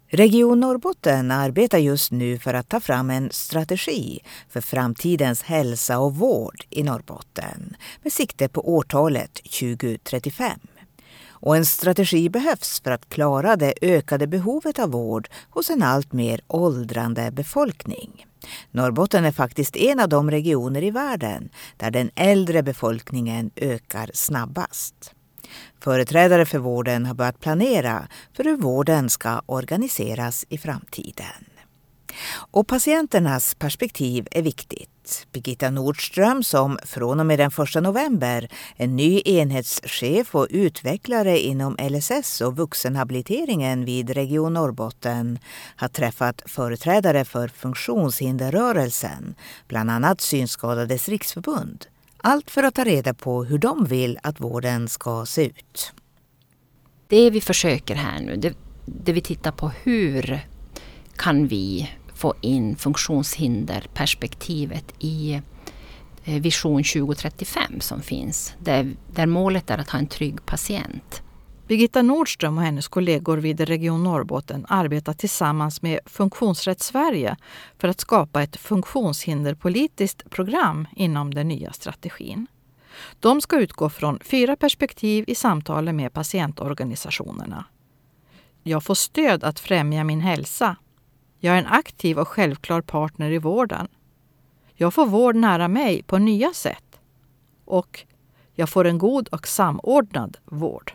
Region Norrbotten arbetar just nu för att ta fram en strategi för framtidens hälsa och vård i Norrbotten med sikte på årtalet 2035. Och en strategi behövs för att klara det ökade behovet av vård hos en allt mer åldrande befolkning. Norrbotten är faktiskt en av de regioner i världen där den äldre befolkningen ökar snabbast. Företrädare för vården har börjat planera för hur vården ska organiseras i framtiden. Och patienternas perspektiv är viktigt. Birgitta Nordström, som från och med den 1 november är ny enhetschef och utvecklare inom LSS och vuxenhabiliteringen vid Region Norrbotten, har träffat företrädare för funktionshinderrörelsen, bland annat Synskadades riksförbund. Allt för att ta reda på hur de vill att vården ska se ut. Det vi försöker här nu, det vi tittar på, hur kan vi få in funktionshinderperspektivet i Vision 2035 som finns, där målet är att ha en trygg patient. Birgitta Nordström och hennes kollegor vid Region Norrbotten arbetar tillsammans med Funktionsrätt Sverige för att skapa ett funktionshinderpolitiskt program inom den nya strategin. De ska utgå från 4 perspektiv i samtalen med patientorganisationerna. Jag får stöd att främja min hälsa. Jag är en aktiv och självklar partner i vården. Jag får vård nära mig på nya sätt. Och jag får en god och samordnad vård.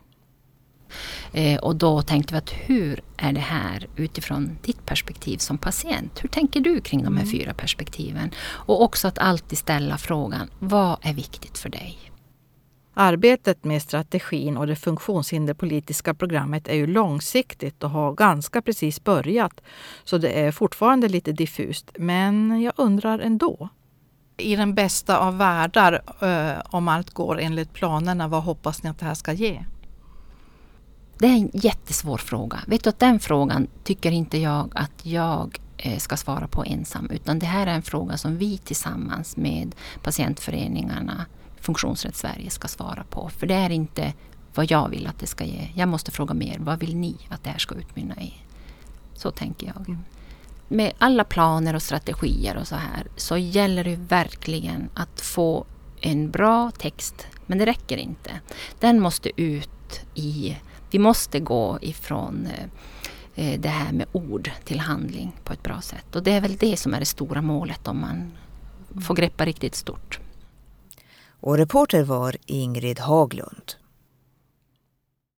Och då tänkte vi att hur är det här utifrån ditt perspektiv som patient? Hur tänker du kring de här 4 perspektiven? Och också att alltid ställa frågan, vad är viktigt för dig? Arbetet med strategin och det funktionshinderpolitiska programmet är ju långsiktigt och har ganska precis börjat. Så det är fortfarande lite diffust, men jag undrar ändå. I den bästa av världar, om allt går enligt planerna, vad hoppas ni att det här ska ge? Det är en jättesvår fråga. Vet du att den frågan tycker inte jag att jag ska svara på ensam. Utan det här är en fråga som vi tillsammans med patientföreningarna, Funktionsrätt Sverige, ska svara på. För det är inte vad jag vill att det ska ge. Jag måste fråga mer, vad vill ni att det här ska utmynna i? Så tänker jag. Med alla planer och strategier och så här, så gäller det verkligen att få en bra text. Men det räcker inte. Den måste ut i... Vi måste gå ifrån det här med ord till handling på ett bra sätt. Och det är väl det som är det stora målet om man får greppa riktigt stort. Och reporter var Ingrid Haglund.